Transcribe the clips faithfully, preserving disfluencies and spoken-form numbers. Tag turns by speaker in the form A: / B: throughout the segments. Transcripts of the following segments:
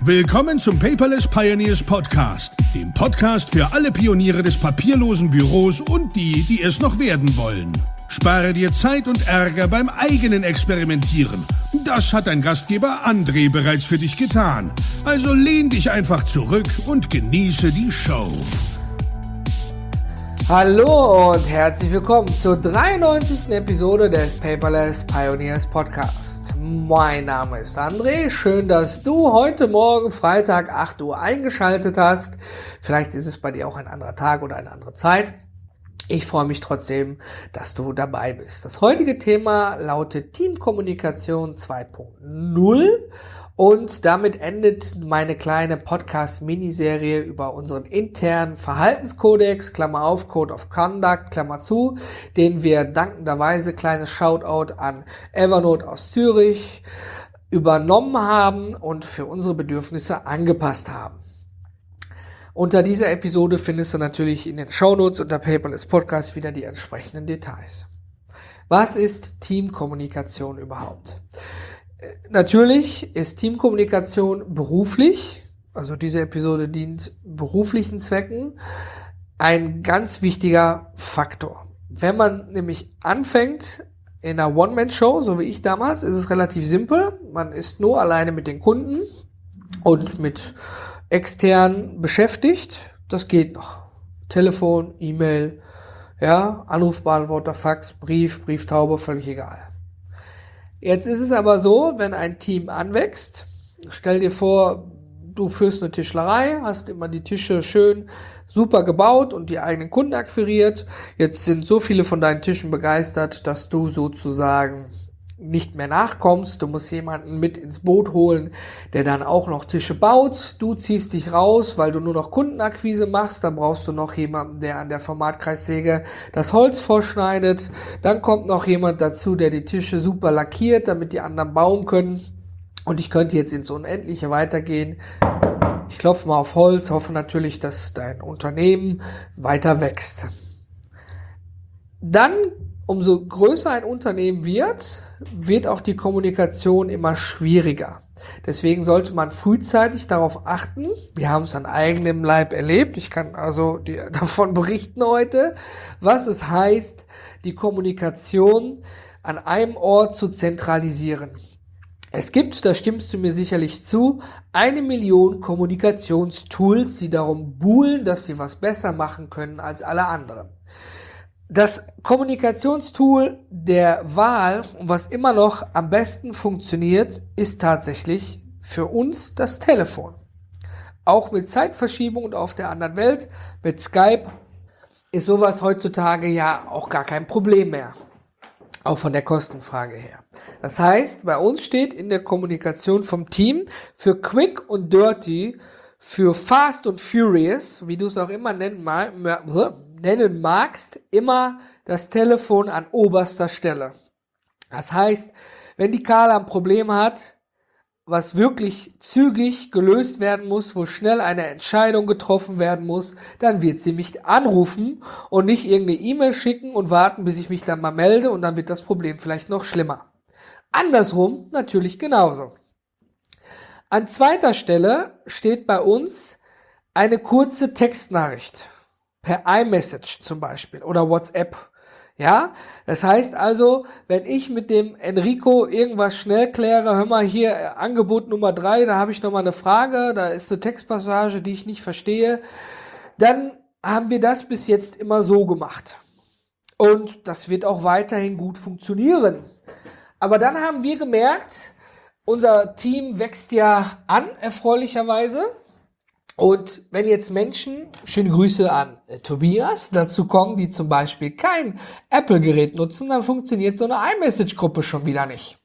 A: Willkommen zum Paperless Pioneers Podcast, dem Podcast für alle Pioniere des papierlosen Büros und die, die es noch werden wollen. Spare dir Zeit und Ärger beim eigenen Experimentieren. Das hat dein Gastgeber André bereits für dich getan. Also lehn dich einfach zurück und genieße die Show.
B: Hallo und herzlich willkommen zur dreiundneunzigsten Episode des Paperless Pioneers Podcast. Mein Name ist André, schön, dass du heute Morgen, Freitag, acht Uhr eingeschaltet hast. Vielleicht ist es bei dir auch ein anderer Tag oder eine andere Zeit. Ich freue mich trotzdem, dass du dabei bist. Das heutige Thema lautet Teamkommunikation zwei Punkt null und damit endet meine kleine Podcast-Miniserie über unseren internen Verhaltenskodex, Klammer auf, Code of Conduct, Klammer zu, den wir dankenderweise, kleines Shoutout an Evernote aus Zürich, übernommen haben und für unsere Bedürfnisse angepasst haben. Unter dieser Episode findest du natürlich in den Shownotes unter Paperless Podcast wieder die entsprechenden Details. Was ist Teamkommunikation überhaupt? Natürlich ist Teamkommunikation beruflich, also diese Episode dient beruflichen Zwecken, ein ganz wichtiger Faktor. Wenn man nämlich anfängt in einer One-Man-Show, so wie ich damals, ist es relativ simpel. Man ist nur alleine mit den Kunden und mit extern beschäftigt. Das geht noch. Telefon, E-Mail, ja, Anrufbeantworter, Fax, Brief, Brieftaube, völlig egal. Jetzt ist es aber so, wenn ein Team anwächst, stell dir vor, du führst eine Tischlerei, hast immer die Tische schön super gebaut und die eigenen Kunden akquiriert. Jetzt sind so viele von deinen Tischen begeistert, dass du sozusagen nicht mehr nachkommst. Du musst jemanden mit ins Boot holen, der dann auch noch Tische baut. Du ziehst dich raus, weil du nur noch Kundenakquise machst. Dann brauchst du noch jemanden, der an der Formatkreissäge das Holz vorschneidet. Dann kommt noch jemand dazu, der die Tische super lackiert, damit die anderen bauen können. Und ich könnte jetzt ins Unendliche weitergehen. Ich klopfe mal auf Holz, hoffe natürlich, dass dein Unternehmen weiter wächst. Dann, umso größer ein Unternehmen wird, wird auch die Kommunikation immer schwieriger. Deswegen sollte man frühzeitig darauf achten. Wir haben es an eigenem Leib erlebt. Ich kann also dir davon berichten heute, was es heißt, die Kommunikation an einem Ort zu zentralisieren. Es gibt, da stimmst du mir sicherlich zu, eine Million Kommunikationstools, die darum buhlen, dass sie was besser machen können als alle anderen. Das Kommunikationstool der Wahl, was immer noch am besten funktioniert, ist tatsächlich für uns das Telefon. Auch mit Zeitverschiebung und auf der anderen Welt, mit Skype, ist sowas heutzutage ja auch gar kein Problem mehr. Auch von der Kostenfrage her. Das heißt, bei uns steht in der Kommunikation vom Team für Quick und Dirty, für Fast und Furious, wie du es auch immer nennen mal, nennen magst, immer das Telefon an oberster Stelle. Das heißt, wenn die Carla ein Problem hat, was wirklich zügig gelöst werden muss, wo schnell eine Entscheidung getroffen werden muss, dann wird sie mich anrufen und nicht irgendeine E-Mail schicken und warten, bis ich mich dann mal melde und dann wird das Problem vielleicht noch schlimmer. Andersrum natürlich genauso. An zweiter Stelle steht bei uns eine kurze Textnachricht. Per iMessage zum Beispiel oder WhatsApp. Ja, das heißt also, wenn ich mit dem Enrico irgendwas schnell kläre, hör mal hier, Angebot Nummer drei, da habe ich nochmal eine Frage, da ist eine Textpassage, die ich nicht verstehe, dann haben wir das bis jetzt immer so gemacht. Und das wird auch weiterhin gut funktionieren. Aber dann haben wir gemerkt, unser Team wächst ja an, erfreulicherweise. Und wenn jetzt Menschen, schöne Grüße an äh, Tobias, dazu kommen, die zum Beispiel kein Apple-Gerät nutzen, dann funktioniert so eine iMessage-Gruppe schon wieder nicht.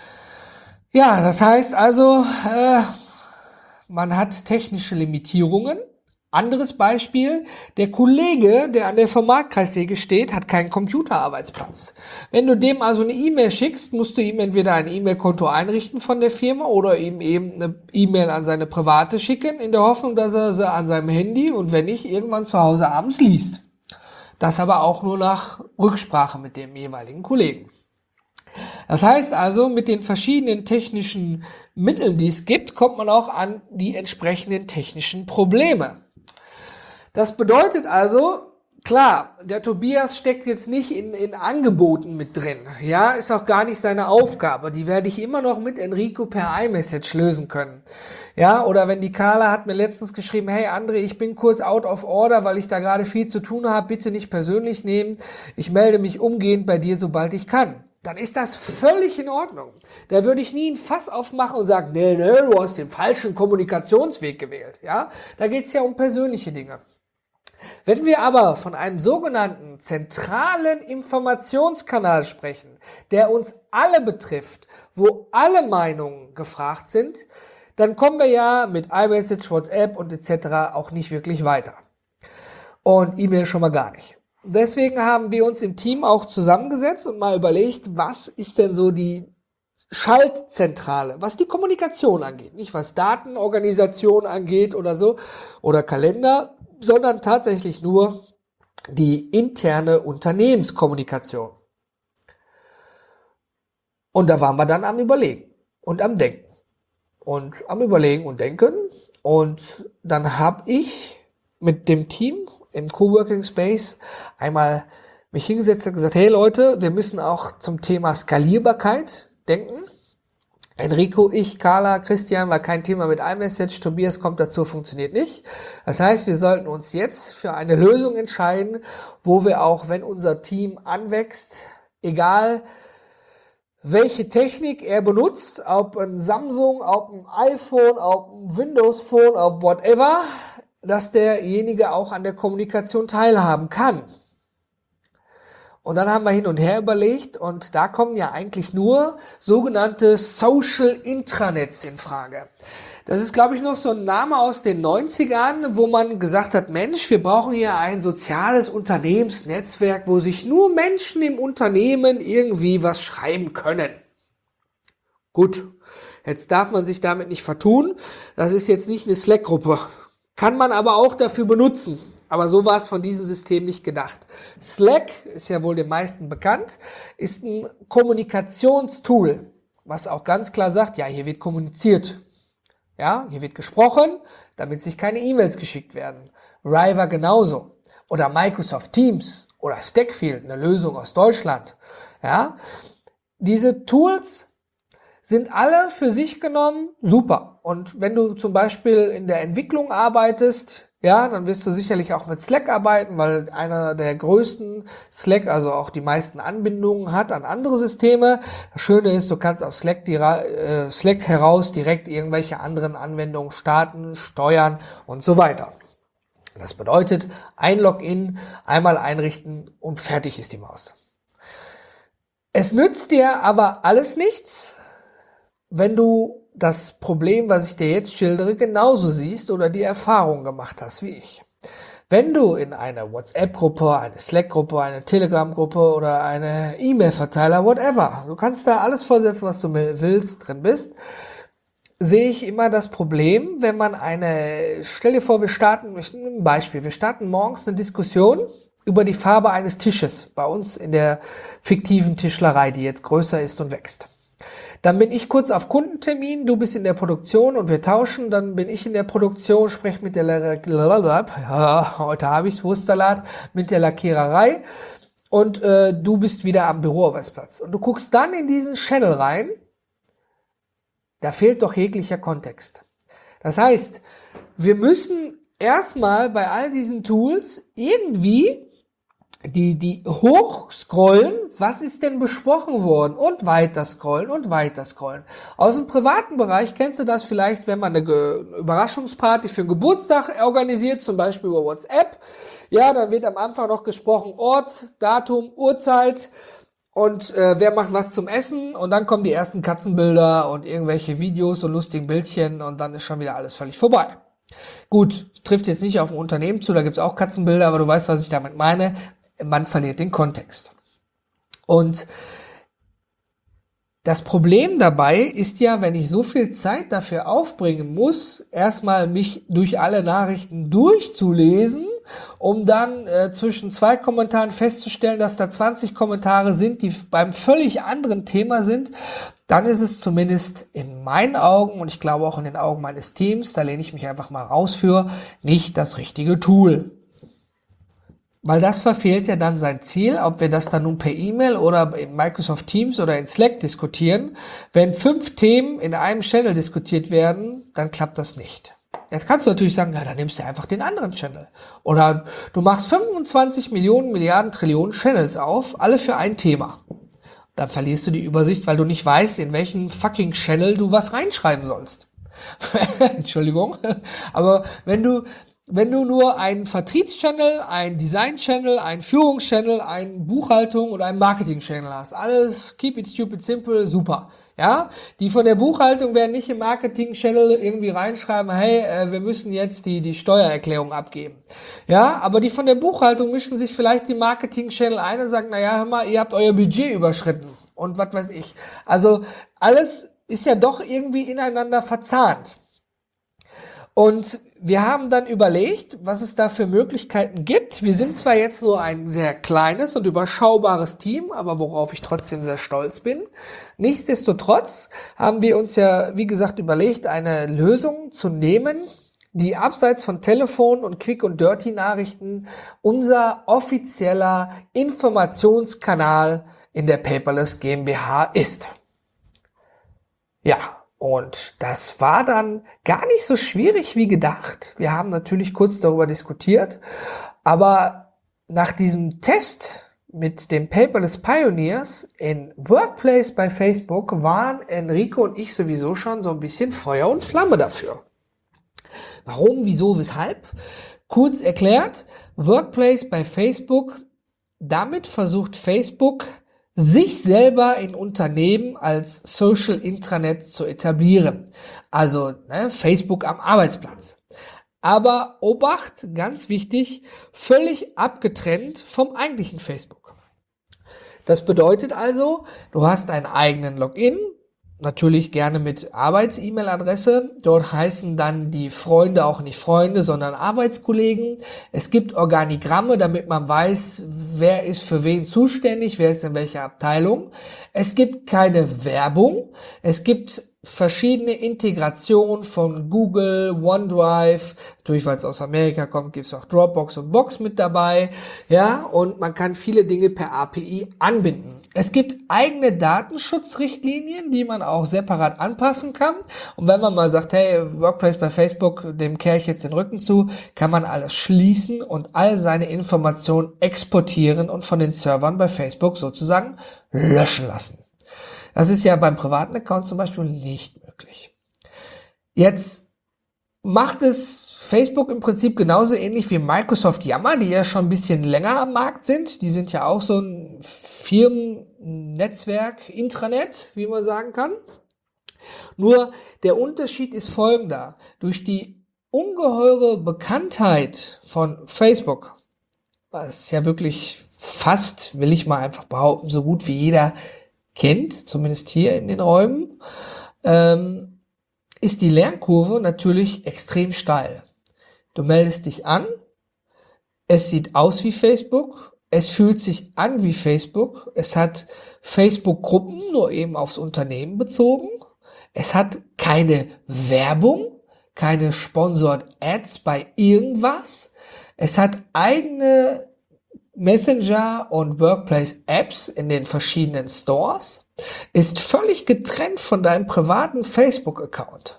B: Ja, das heißt also, äh, man hat technische Limitierungen. Anderes Beispiel, der Kollege, der an der Formatkreissäge steht, hat keinen Computerarbeitsplatz. Wenn du dem also eine E-Mail schickst, musst du ihm entweder ein E-Mail-Konto einrichten von der Firma oder ihm eben eine E-Mail an seine private schicken, in der Hoffnung, dass er sie an seinem Handy und wenn nicht, irgendwann zu Hause abends liest. Das aber auch nur nach Rücksprache mit dem jeweiligen Kollegen. Das heißt also, mit den verschiedenen technischen Mitteln, die es gibt, kommt man auch an die entsprechenden technischen Probleme. Das bedeutet also, klar, der Tobias steckt jetzt nicht in, in Angeboten mit drin. Ja, ist auch gar nicht seine Aufgabe. Die werde ich immer noch mit Enrico per iMessage lösen können. Ja, oder wenn die Carla hat mir letztens geschrieben, hey André, ich bin kurz out of order, weil ich da gerade viel zu tun habe, bitte nicht persönlich nehmen. Ich melde mich umgehend bei dir, sobald ich kann. Dann ist das völlig in Ordnung. Da würde ich nie ein Fass aufmachen und sagen, nee, nee, du hast den falschen Kommunikationsweg gewählt. Ja, da geht es ja um persönliche Dinge. Wenn wir aber von einem sogenannten zentralen Informationskanal sprechen, der uns alle betrifft, wo alle Meinungen gefragt sind, dann kommen wir ja mit iMessage, WhatsApp und et cetera auch nicht wirklich weiter. Und E-Mail schon mal gar nicht. Deswegen haben wir uns im Team auch zusammengesetzt und mal überlegt, was ist denn so die Schaltzentrale, was die Kommunikation angeht. Nicht was Datenorganisation angeht oder so oder Kalender, sondern tatsächlich nur die interne Unternehmenskommunikation. Und da waren wir dann am Überlegen und am Denken. Und am Überlegen und Denken. Und dann habe ich mit dem Team im Coworking Space einmal mich hingesetzt und gesagt, hey Leute, wir müssen auch zum Thema Skalierbarkeit denken. Enrico, ich, Carla, Christian war kein Thema mit iMessage, Tobias kommt dazu, funktioniert nicht. Das heißt, wir sollten uns jetzt für eine Lösung entscheiden, wo wir auch, wenn unser Team anwächst, egal welche Technik er benutzt, ob ein Samsung, ob ein iPhone, ob ein Windows Phone, ob whatever, dass derjenige auch an der Kommunikation teilhaben kann. Und dann haben wir hin und her überlegt und da kommen ja eigentlich nur sogenannte Social Intranets in Frage. Das ist, glaube ich, noch so ein Name aus den neunzigern, wo man gesagt hat, Mensch, wir brauchen hier ein soziales Unternehmensnetzwerk, wo sich nur Menschen im Unternehmen irgendwie was schreiben können. Gut, jetzt darf man sich damit nicht vertun. Das ist jetzt nicht eine Slack-Gruppe. Kann man aber auch dafür benutzen. Aber so war es von diesem System nicht gedacht. Slack, ist ja wohl den meisten bekannt, ist ein Kommunikationstool, was auch ganz klar sagt, ja, hier wird kommuniziert. Ja, hier wird gesprochen, damit sich keine E-Mails geschickt werden. Riva genauso. Oder Microsoft Teams oder Stackfield, eine Lösung aus Deutschland. Ja, diese Tools sind alle für sich genommen super. Und wenn du zum Beispiel in der Entwicklung arbeitest, ja, dann wirst du sicherlich auch mit Slack arbeiten, weil einer der größten Slack, also auch die meisten Anbindungen hat an andere Systeme. Das Schöne ist, du kannst auf Slack, die, äh, Slack heraus direkt irgendwelche anderen Anwendungen starten, steuern und so weiter. Das bedeutet, ein Login, einmal einrichten und fertig ist die Maus. Es nützt dir aber alles nichts, wenn du das Problem, was ich dir jetzt schildere, genauso siehst oder die Erfahrung gemacht hast wie ich. Wenn du in einer WhatsApp-Gruppe, eine Slack-Gruppe, eine Telegram-Gruppe oder eine E-Mail-Verteiler, whatever, du kannst da alles vorsetzen, was du willst, drin bist, sehe ich immer das Problem, wenn man eine, stell dir vor, wir starten, ein Beispiel, wir starten morgens eine Diskussion über die Farbe eines Tisches bei uns in der fiktiven Tischlerei, die jetzt größer ist und wächst. Dann bin ich kurz auf Kundentermin, du bist in der Produktion und wir tauschen, dann bin ich in der Produktion, spreche mit der, ja, heute habe ich's, Wurstsalat, mit der Lackiererei und äh, du bist wieder am Büroarbeitsplatz. Und du guckst dann in diesen Channel rein, da fehlt doch jeglicher Kontext. Das heißt, wir müssen erstmal bei all diesen Tools irgendwie die, die hochscrollen, was ist denn besprochen worden und weiter scrollen und weiter scrollen. Aus dem privaten Bereich kennst du das vielleicht, wenn man eine Ge- Überraschungsparty für einen Geburtstag organisiert, zum Beispiel über WhatsApp. Ja, dann wird am Anfang noch gesprochen Ort, Datum, Uhrzeit und äh, wer macht was zum Essen und dann kommen die ersten Katzenbilder und irgendwelche Videos und lustigen Bildchen und dann ist schon wieder alles völlig vorbei. Gut, trifft jetzt nicht auf ein Unternehmen zu, da gibt's auch Katzenbilder, aber du weißt, was ich damit meine. Man verliert den Kontext. Und das Problem dabei ist ja, wenn ich so viel Zeit dafür aufbringen muss, erstmal mich durch alle Nachrichten durchzulesen, um dann äh, zwischen zwei Kommentaren festzustellen, dass da zwanzig Kommentare sind, die beim völlig anderen Thema sind, dann ist es zumindest in meinen Augen und ich glaube auch in den Augen meines Teams, da lehne ich mich einfach mal raus für, nicht das richtige Tool. Weil das verfehlt ja dann sein Ziel, ob wir das dann nun per E-Mail oder in Microsoft Teams oder in Slack diskutieren. Wenn fünf Themen in einem Channel diskutiert werden, dann klappt das nicht. Jetzt kannst du natürlich sagen, ja, dann nimmst du einfach den anderen Channel. Oder du machst fünfundzwanzig Millionen, Milliarden, Trillionen Channels auf, alle für ein Thema. Dann verlierst du die Übersicht, weil du nicht weißt, in welchen fucking Channel du was reinschreiben sollst. Entschuldigung. Aber wenn du Wenn du nur einen Vertriebschannel, einen Design-Channel, einen Führungschannel, eine Buchhaltung oder einen Marketing-Channel hast, alles keep it stupid simple, super. Ja, die von der Buchhaltung werden nicht im Marketing-Channel irgendwie reinschreiben, hey, äh, wir müssen jetzt die die Steuererklärung abgeben. Ja, aber die von der Buchhaltung mischen sich vielleicht die Marketing-Channel ein und sagen, naja, hör mal, ihr habt euer Budget überschritten und was weiß ich. Also alles ist ja doch irgendwie ineinander verzahnt. Und wir haben dann überlegt, was es da für Möglichkeiten gibt. Wir sind zwar jetzt so ein sehr kleines und überschaubares Team, aber worauf ich trotzdem sehr stolz bin. Nichtsdestotrotz haben wir uns ja, wie gesagt, überlegt, eine Lösung zu nehmen, die abseits von Telefon und Quick- und Dirty-Nachrichten unser offizieller Informationskanal in der Paperless GmbH ist. Ja. Und das war dann gar nicht so schwierig wie gedacht. Wir haben natürlich kurz darüber diskutiert, aber nach diesem Test mit den Paperless Pioneers in Workplace bei Facebook waren Enrico und ich sowieso schon so ein bisschen Feuer und Flamme dafür. Warum, wieso, weshalb? Kurz erklärt, Workplace bei Facebook, damit versucht Facebook, sich selber in Unternehmen als Social Intranet zu etablieren. Also ne, Facebook am Arbeitsplatz. Aber Obacht, ganz wichtig, völlig abgetrennt vom eigentlichen Facebook. Das bedeutet also, du hast einen eigenen Login, natürlich gerne mit Arbeits-E-Mail-Adresse. Dort heißen dann die Freunde auch nicht Freunde, sondern Arbeitskollegen. Es gibt Organigramme, damit man weiß, wer ist für wen zuständig, wer ist in welcher Abteilung. Es gibt keine Werbung. Es gibt verschiedene Integrationen von Google, OneDrive. Natürlich, weil es aus Amerika kommt, gibt es auch Dropbox und Box mit dabei. Ja, und man kann viele Dinge per A P I anbinden. Es gibt eigene Datenschutzrichtlinien, die man auch separat anpassen kann. Und wenn man mal sagt, hey, Workplace bei Facebook, dem kehre ich jetzt den Rücken zu, kann man alles schließen und all seine Informationen exportieren und von den Servern bei Facebook sozusagen löschen lassen. Das ist ja beim privaten Account zum Beispiel nicht möglich. Jetzt macht es Facebook im Prinzip genauso ähnlich wie Microsoft Yammer, die ja schon ein bisschen länger am Markt sind. Die sind ja auch so ein Firmennetzwerk, Intranet, wie man sagen kann. Nur der Unterschied ist folgender. Durch die ungeheure Bekanntheit von Facebook, was ja wirklich fast, will ich mal einfach behaupten, so gut wie jeder kennt, zumindest hier in den Räumen, ähm, ist die Lernkurve natürlich extrem steil. Du meldest dich an, es sieht aus wie Facebook, es fühlt sich an wie Facebook, es hat Facebook-Gruppen, nur eben aufs Unternehmen bezogen, es hat keine Werbung, keine Sponsored Ads bei irgendwas, es hat eigene Messenger und Workplace-Apps in den verschiedenen Stores, ist völlig getrennt von deinem privaten Facebook-Account.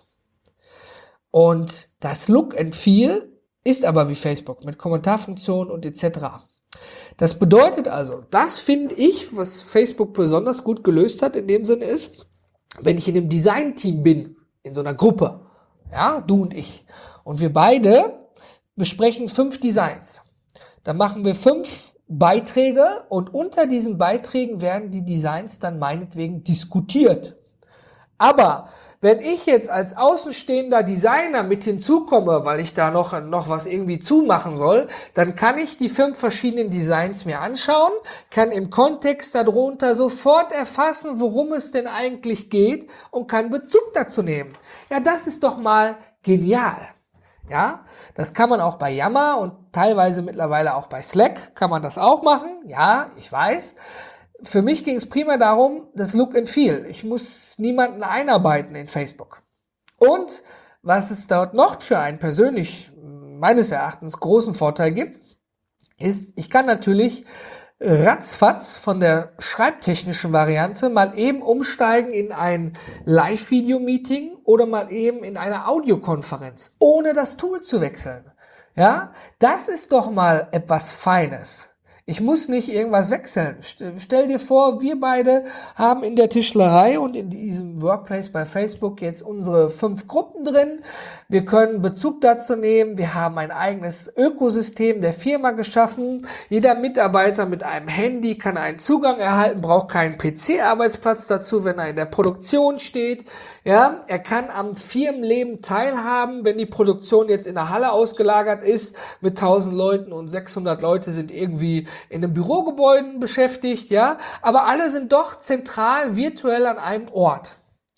B: Und das Look and Feel ist aber wie Facebook mit Kommentarfunktion und et cetera. Das bedeutet also, das finde ich, was Facebook besonders gut gelöst hat in dem Sinne ist, wenn ich in einem Design-Team bin, in so einer Gruppe, ja, du und ich, und wir beide besprechen fünf Designs, dann machen wir fünf Beiträge und unter diesen Beiträgen werden die Designs dann meinetwegen diskutiert. Aber wenn ich jetzt als außenstehender Designer mit hinzukomme, weil ich da noch, noch was irgendwie zumachen soll, dann kann ich die fünf verschiedenen Designs mir anschauen, kann im Kontext darunter sofort erfassen, worum es denn eigentlich geht und kann Bezug dazu nehmen. Ja, das ist doch mal genial. Ja, das kann man auch bei Yammer und teilweise mittlerweile auch bei Slack kann man das auch machen. Ja, ich weiß. Für mich ging es primär darum, das Look and Feel. Ich muss niemanden einarbeiten in Facebook. Und was es dort noch für einen persönlich, meines Erachtens, großen Vorteil gibt, ist, ich kann natürlich ratzfatz von der schreibtechnischen Variante mal eben umsteigen in ein Live-Video-Meeting oder mal eben in eine Audiokonferenz, ohne das Tool zu wechseln. Ja, das ist doch mal etwas Feines. Ich muss nicht irgendwas wechseln. Stell dir vor, wir beide haben in der Tischlerei und in diesem Workplace bei Facebook jetzt unsere fünf Gruppen drin. Wir können Bezug dazu nehmen. Wir haben ein eigenes Ökosystem der Firma geschaffen. Jeder Mitarbeiter mit einem Handy kann einen Zugang erhalten, braucht keinen P C-Arbeitsplatz dazu, wenn er in der Produktion steht. Ja, er kann am Firmenleben teilhaben, wenn die Produktion jetzt in der Halle ausgelagert ist mit tausend Leuten und sechshundert Leute sind irgendwie in einem Bürogebäude beschäftigt, ja, aber alle sind doch zentral virtuell an einem Ort.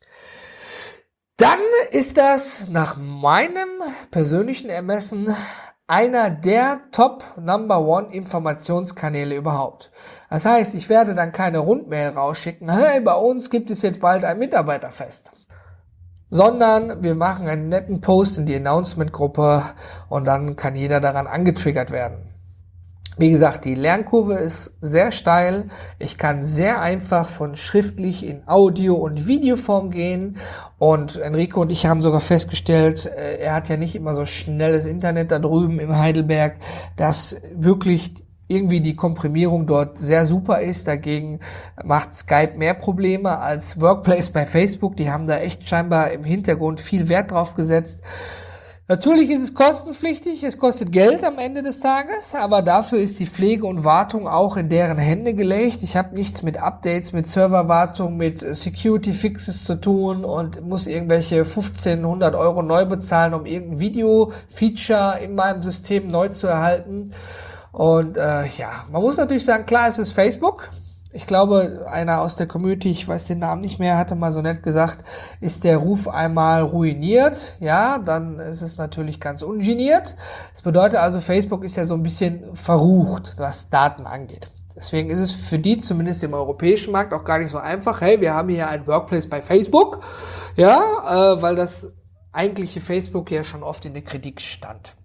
B: Dann ist das nach meinem persönlichen Ermessen einer der Top Number One Informationskanäle überhaupt. Das heißt, ich werde dann keine Rundmail rausschicken, hey, bei uns gibt es jetzt bald ein Mitarbeiterfest, sondern wir machen einen netten Post in die Announcement-Gruppe und dann kann jeder daran angetriggert werden. Wie gesagt, die Lernkurve ist sehr steil. Ich kann sehr einfach von schriftlich in Audio- und Videoform gehen. Und Enrico und ich haben sogar festgestellt, er hat ja nicht immer so schnelles Internet da drüben im Heidelberg, dass wirklich irgendwie die Komprimierung dort sehr super ist. Dagegen macht Skype mehr Probleme als Workplace bei Facebook. Die haben da echt scheinbar im Hintergrund viel Wert drauf gesetzt. Natürlich ist es kostenpflichtig, es kostet Geld am Ende des Tages, aber dafür ist die Pflege und Wartung auch in deren Hände gelegt. Ich habe nichts mit Updates, mit Serverwartung, mit Security Fixes zu tun und muss irgendwelche fünfzehnhundert Euro neu bezahlen, um irgendein Video-Feature in meinem System neu zu erhalten. Und äh, ja, man muss natürlich sagen, klar, es ist Facebook. Ich glaube, einer aus der Community, ich weiß den Namen nicht mehr, hatte mal so nett gesagt, ist der Ruf einmal ruiniert, ja, dann ist es natürlich ganz ungeniert. Das bedeutet also, Facebook ist ja so ein bisschen verrucht, was Daten angeht. Deswegen ist es für die, zumindest im europäischen Markt, auch gar nicht so einfach, hey, wir haben hier ein Workplace bei Facebook, ja, äh, weil das eigentliche Facebook ja schon oft in der Kritik stand.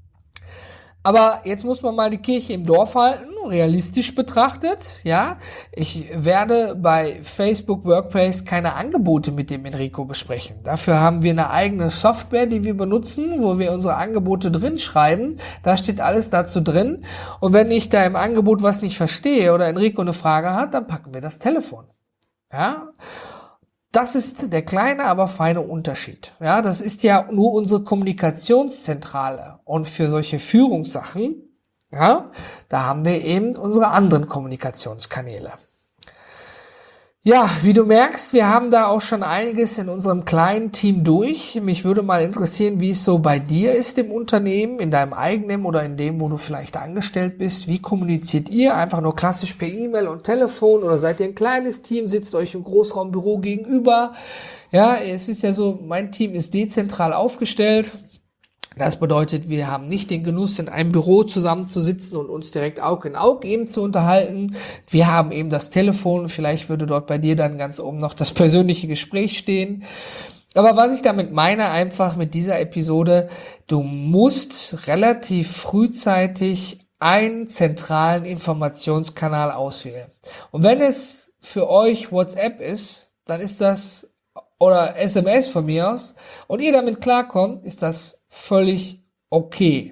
B: Aber jetzt muss man mal die Kirche im Dorf halten, realistisch betrachtet, ja. Ich werde bei Facebook Workplace keine Angebote mit dem Enrico besprechen. Dafür haben wir eine eigene Software, die wir benutzen, wo wir unsere Angebote drin schreiben. Da steht alles dazu drin. Und wenn ich da im Angebot was nicht verstehe oder Enrico eine Frage hat, dann packen wir das Telefon. Ja. Das ist der kleine, aber feine Unterschied. Ja, das ist ja nur unsere Kommunikationszentrale. Und für solche Führungssachen, ja, da haben wir eben unsere anderen Kommunikationskanäle. Ja, wie du merkst, wir haben da auch schon einiges in unserem kleinen Team durch. Mich würde mal interessieren, wie es so bei dir ist im Unternehmen, in deinem eigenen oder in dem, wo du vielleicht angestellt bist. Wie kommuniziert ihr? Einfach nur klassisch per E-Mail und Telefon oder seid ihr ein kleines Team, sitzt euch im Großraumbüro gegenüber? Ja, es ist ja so, mein Team ist dezentral aufgestellt. Das bedeutet, wir haben nicht den Genuss, in einem Büro zusammenzusitzen und uns direkt Aug in Aug eben zu unterhalten. Wir haben eben das Telefon, vielleicht würde dort bei dir dann ganz oben noch das persönliche Gespräch stehen. Aber was ich damit meine, einfach mit dieser Episode, du musst relativ frühzeitig einen zentralen Informationskanal auswählen. Und wenn es für euch WhatsApp ist, dann ist das, oder S M S von mir aus, und ihr damit klarkommt, ist das völlig okay.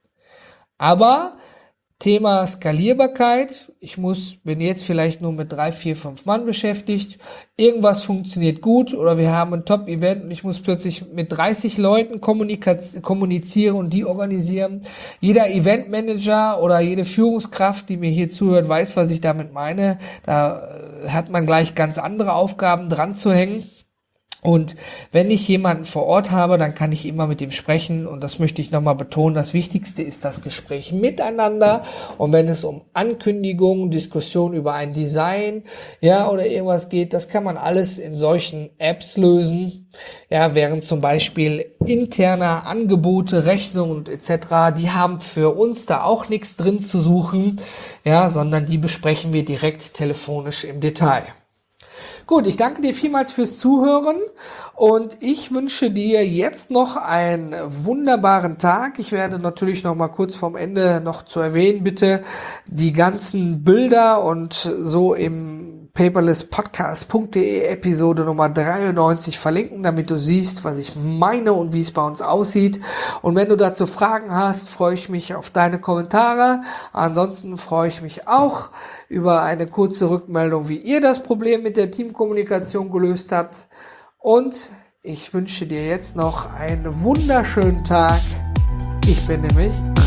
B: Aber Thema Skalierbarkeit, ich muss, bin jetzt vielleicht nur mit drei, vier, fünf Mann beschäftigt, irgendwas funktioniert gut oder wir haben ein Top-Event und ich muss plötzlich mit dreißig Leuten kommunizieren und die organisieren. Jeder Eventmanager oder jede Führungskraft, die mir hier zuhört, weiß, was ich damit meine. Da hat man gleich ganz andere Aufgaben dran zu hängen. Und wenn ich jemanden vor Ort habe, dann kann ich immer mit ihm sprechen. Und das möchte ich nochmal betonen. Das Wichtigste ist das Gespräch miteinander. Und wenn es um Ankündigungen, Diskussionen über ein Design, ja, oder irgendwas geht, das kann man alles in solchen Apps lösen. Ja, während zum Beispiel interne Angebote, Rechnungen und et cetera, die haben für uns da auch nichts drin zu suchen, ja, sondern die besprechen wir direkt telefonisch im Detail. Gut, ich danke dir vielmals fürs Zuhören und ich wünsche dir jetzt noch einen wunderbaren Tag. Ich werde natürlich noch mal kurz vorm Ende noch zu erwähnen, bitte die ganzen Bilder und so im paperless podcast punkt de Episode Nummer dreiundneunzig verlinken, damit du siehst, was ich meine und wie es bei uns aussieht. Und wenn du dazu Fragen hast, freue ich mich auf deine Kommentare. Ansonsten freue ich mich auch über eine kurze Rückmeldung, wie ihr das Problem mit der Teamkommunikation gelöst habt. Und ich wünsche dir jetzt noch einen wunderschönen Tag. Ich bin nämlich